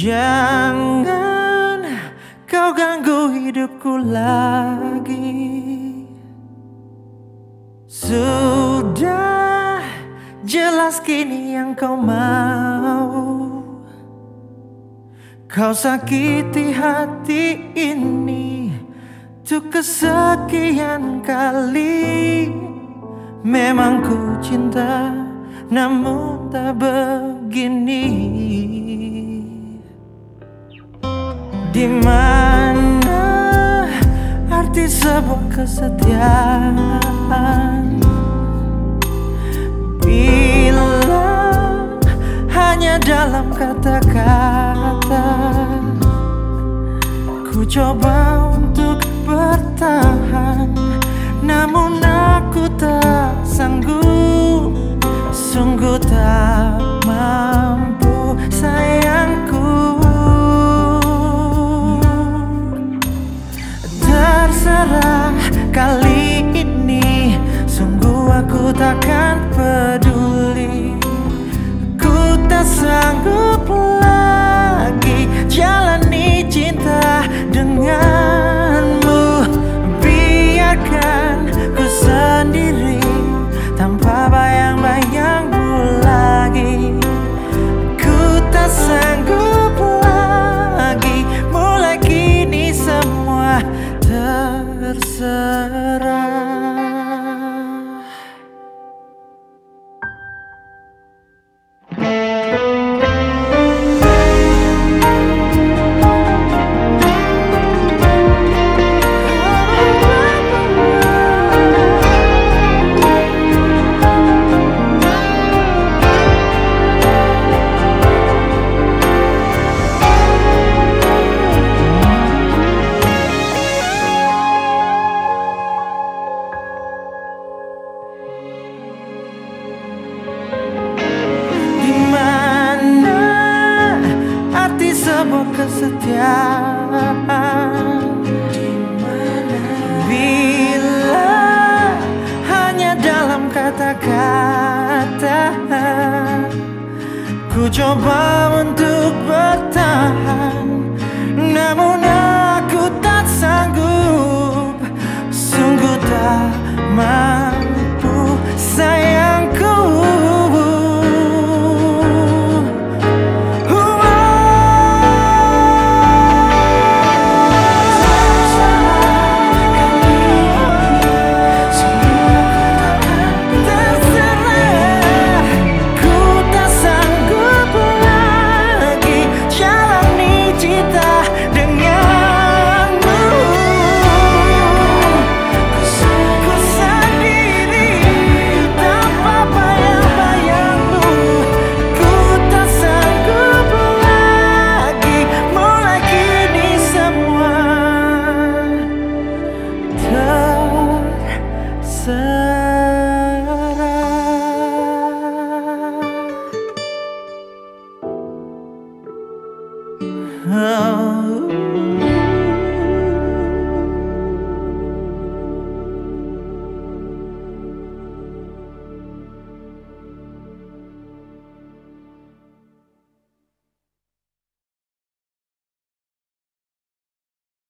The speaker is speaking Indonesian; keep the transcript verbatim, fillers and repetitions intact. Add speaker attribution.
Speaker 1: Jangan kau ganggu hidupku lagi. Sudah jelas kini yang kau mau. Kau sakiti hati ini untuk kesekian kali. Memang ku cinta namun tak begini. Di mana arti sebuah kesetiaan bila hanya dalam kata-kata. Ku coba untuk bertahan namun aku tak sanggup. Sungguh tak mampu sayangku. Terserah kali ini, sungguh aku takkan peduli. Ku tak sanggup lagi jalani cinta denganmu. Biarkan ku sendiri tanpa bayang-bayangmu lagi. Ku tak sanggup lagi, mulai kini semua terserah. Sebuah kesetiaan bila hanya dalam kata-kata. Ku coba untuk bertahan namun aku tak sanggup. Sungguh tak mampu sayangku. Oh.